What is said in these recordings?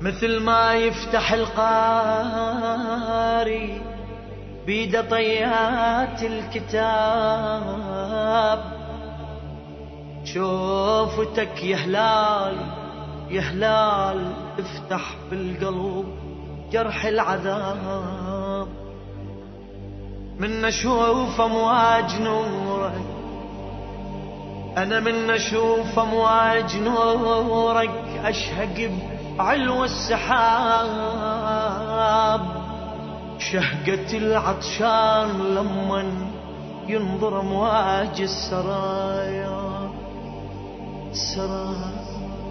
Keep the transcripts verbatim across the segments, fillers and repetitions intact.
مثل ما يفتح القاري بيد طيات الكتاب، شوفتك يا هلال يا هلال افتح بالقلب جرح العذاب. من اشوف امواج نورك انا، من اشوف امواج نورك اشهق بعلو السحاب. شهقة العطشان لمن ينظر امواج السرايا السرايا.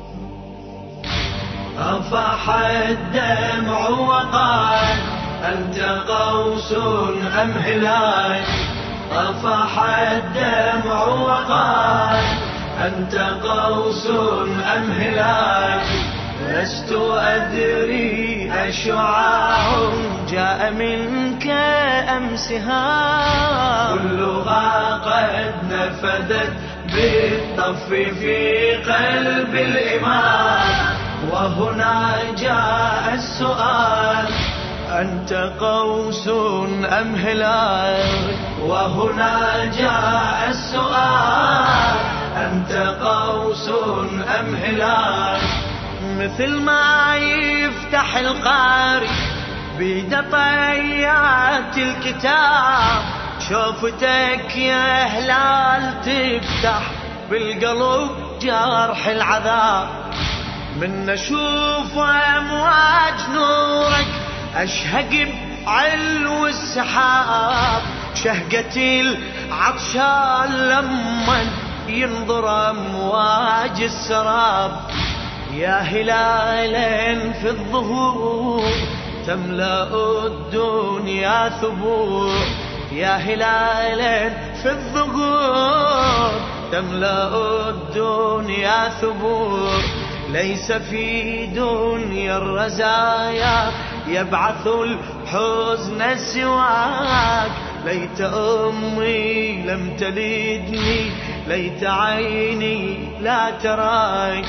أفاح الدمع وقال أنت قوس أم هلال. أفاح الدمع وقال أنت قوس أم هلال. لست أدري أشعاع جاء منك أم سهام. كلها قد نفذت بالطف في قلب الإمام. وهنا جاء السؤال أنت قوس أم هلال. وهنا جاء السؤال أنت قوس أم هلال. مثل ما يفتح القاري بيد طيات الكتاب، شوفتك يا هلال تفتح بالقلب جرح العذاب. من اشوف امواج نورك اشهق بعلو السحاب. شهقة العطشان لمن ينظر امواج السراب. يا هلالا في الظهور تملأ الدنيا ثبور. يا هلالا في الظهور تملأ الدنيا ثبور. ليس في دنيا الرزايا يبعث الحزن سواك. ليت أمي لم تلدني، ليت عيني لا تراك.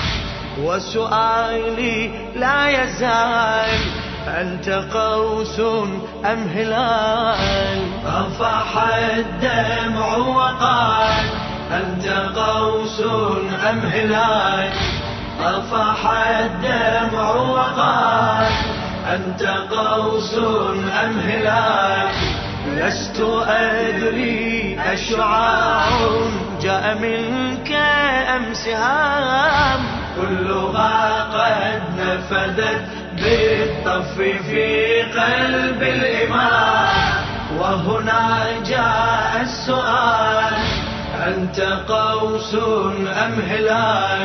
وسؤالي لا يزال أنت قوس أم هلال. أفاح الدمع وقال أنت قوس أم هلال. أفاح الدمع وقال أنت قوس أم هلال. لست أدري أشعاع جاء منك أم سهام. كلها قد نفذت بالطف في قلب الإمام. وهنا جاء السؤال أنت قوس أم هلال.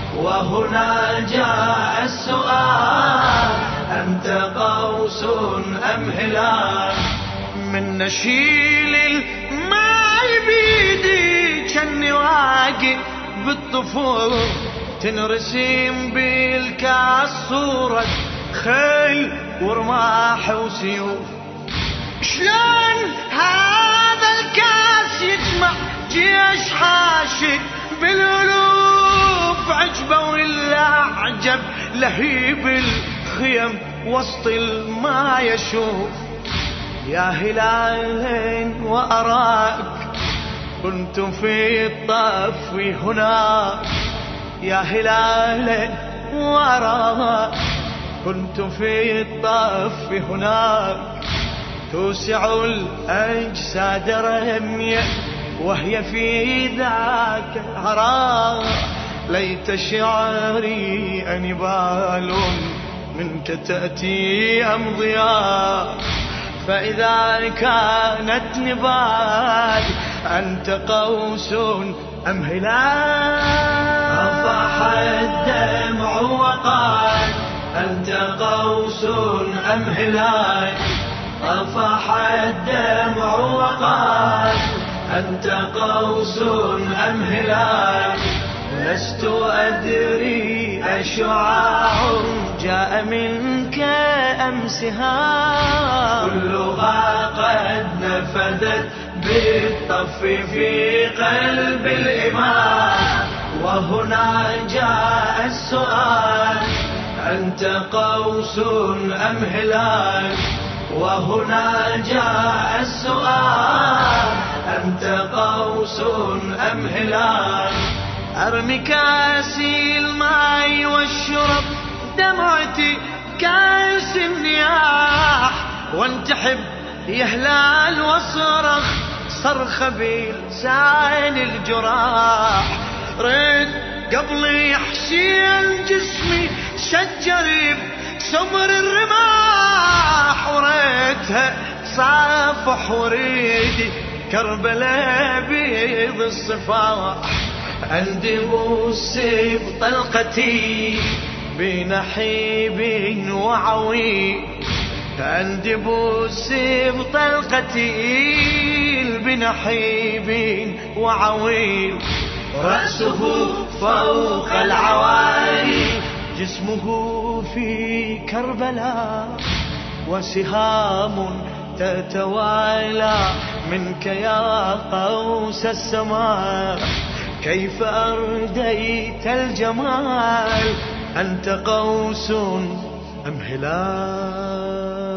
وهنا جاء السؤال أنت قوس أم هلال. من نشيل الماء بيدي كني واقف بالطفول، تنرسم بالكاس صورة خيل ورماح وسيوف. شلون هذا الكاس يجمع جيش حاشد بالألوف؟ عجبه ولا عجب لهيب الخيم وسط الماء يشوف. يا هلال وأراك كنت في الطف هناك. يا هلال وأراك كنت في الطف هناك. توسع الأجساد رمية وهي في ذاك العراق. ليت شعري أنبال منك تأتي أم ضياء. فإذا كانت نبال أنت قوس أم هلال. أفاح الدمع وقال أنت قوس أم هلال. أفاح الدمع وقال أنت قوس أم هلال. لست أدري أشعاع جاء منك أم سهام. كلها قد نفذت بالطف في قلب الإمام. وهنا جاء السؤال أنت قوس أم هلال؟ وهنا جاء السؤال، أنت قوس أم هلال؟ أرمي كاسي الماء والشرب، دمعتي كاس النياح، وانتحب يا هلال واصرخ صرخ بلسان الجراح. ريت قبل يحشي جسمي شجر بسمر الرماح، وريتها صافح وريدي كربلاء بيض الصفاح. أندبوس بطلقتي بنحيب وعويل، أندبوس بطلقتي بنحيب وعويل. رأسه فوق العوالي، جسمه في كربلاء، وسهام تتوالى منك يا قوس السماء. كيف أرديت الجمال؟ أنت قوس أم هلال؟